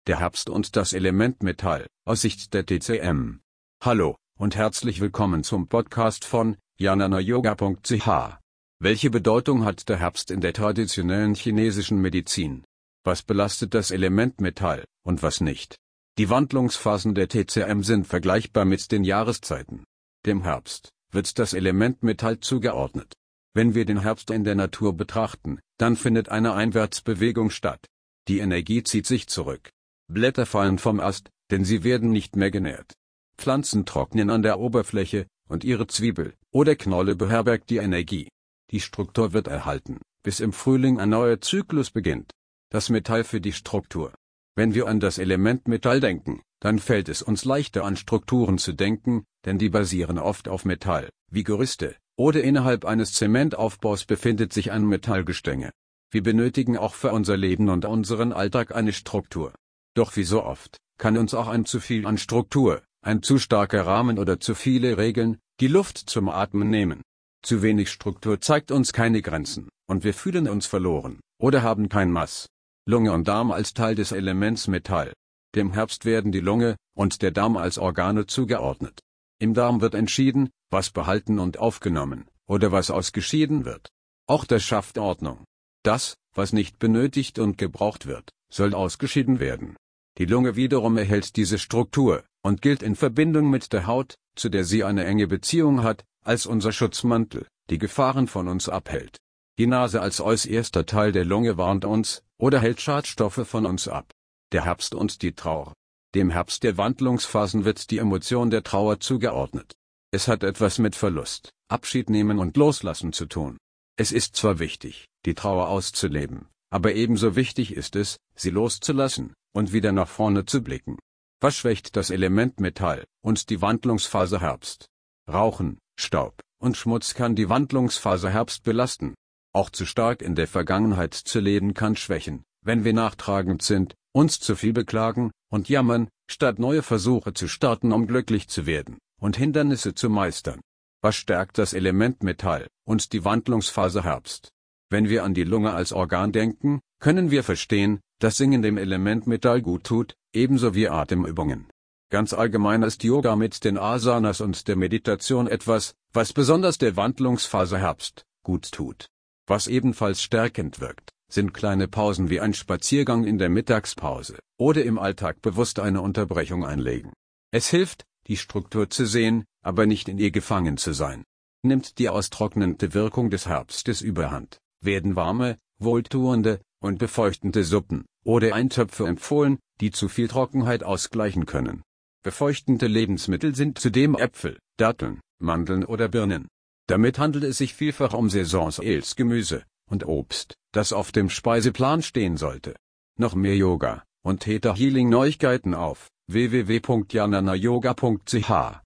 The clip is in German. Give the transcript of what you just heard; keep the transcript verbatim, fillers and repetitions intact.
Der Herbst und das Element Metall, aus Sicht der T C M. Hallo, und herzlich willkommen zum Podcast von jnana yoga punkt c h. Welche Bedeutung hat der Herbst in der traditionellen chinesischen Medizin? Was belastet das Element Metall, und was nicht? Die Wandlungsphasen der T C M sind vergleichbar mit den Jahreszeiten. Dem Herbst wird das Element Metall zugeordnet. Wenn wir den Herbst in der Natur betrachten, dann findet eine Einwärtsbewegung statt. Die Energie zieht sich zurück. Blätter fallen vom Ast, denn sie werden nicht mehr genährt. Pflanzen trocknen an der Oberfläche, und ihre Zwiebel oder Knolle beherbergt die Energie. Die Struktur wird erhalten, bis im Frühling ein neuer Zyklus beginnt. Das Metall für die Struktur. Wenn wir an das Element Metall denken, dann fällt es uns leichter an Strukturen zu denken, denn die basieren oft auf Metall, wie Gerüste, oder innerhalb eines Zementaufbaus befindet sich ein Metallgestänge. Wir benötigen auch für unser Leben und unseren Alltag eine Struktur. Doch wie so oft, kann uns auch ein zu viel an Struktur, ein zu starker Rahmen oder zu viele Regeln, die Luft zum Atmen nehmen. Zu wenig Struktur zeigt uns keine Grenzen, und wir fühlen uns verloren, oder haben kein Maß. Lunge und Darm als Teil des Elements Metall. Dem Herbst werden die Lunge und der Darm als Organe zugeordnet. Im Darm wird entschieden, was behalten und aufgenommen, oder was ausgeschieden wird. Auch das schafft Ordnung. Das, was nicht benötigt und gebraucht wird, soll ausgeschieden werden. Die Lunge wiederum erhält diese Struktur und gilt in Verbindung mit der Haut, zu der sie eine enge Beziehung hat, als unser Schutzmantel, die Gefahren von uns abhält. Die Nase als äußerster Teil der Lunge warnt uns oder hält Schadstoffe von uns ab. Der Herbst und die Trauer. Dem Herbst der Wandlungsphasen wird die Emotion der Trauer zugeordnet. Es hat etwas mit Verlust, Abschied nehmen und Loslassen zu tun. Es ist zwar wichtig, die Trauer auszuleben, aber ebenso wichtig ist es, sie loszulassen und wieder nach vorne zu blicken. Was schwächt das Element Metall und die Wandlungsphase Herbst? Rauchen, Staub und Schmutz kann die Wandlungsphase Herbst belasten. Auch zu stark in der Vergangenheit zu leben kann schwächen, wenn wir nachtragend sind, uns zu viel beklagen und jammern, statt neue Versuche zu starten, um glücklich zu werden und Hindernisse zu meistern. Was stärkt das Element Metall und die Wandlungsphase Herbst? Wenn wir an die Lunge als Organ denken, können wir verstehen, dass Singen dem Element Metall gut tut, ebenso wie Atemübungen. Ganz allgemein ist Yoga mit den Asanas und der Meditation etwas, was besonders der Wandlungsphase Herbst gut tut. Was ebenfalls stärkend wirkt, sind kleine Pausen wie ein Spaziergang in der Mittagspause oder im Alltag bewusst eine Unterbrechung einlegen. Es hilft, die Struktur zu sehen, aber nicht in ihr gefangen zu sein. Nimmt die austrocknende Wirkung des Herbstes überhand, werden warme, wohltuende und befeuchtende Suppen oder Eintöpfe empfohlen, die zu viel Trockenheit ausgleichen können. Befeuchtende Lebensmittel sind zudem Äpfel, Datteln, Mandeln oder Birnen. Damit handelt es sich vielfach um saisonales Gemüse und Obst, das auf dem Speiseplan stehen sollte. Noch mehr Yoga und Theta Healing Neuigkeiten auf w w w punkt jnana yoga punkt c h.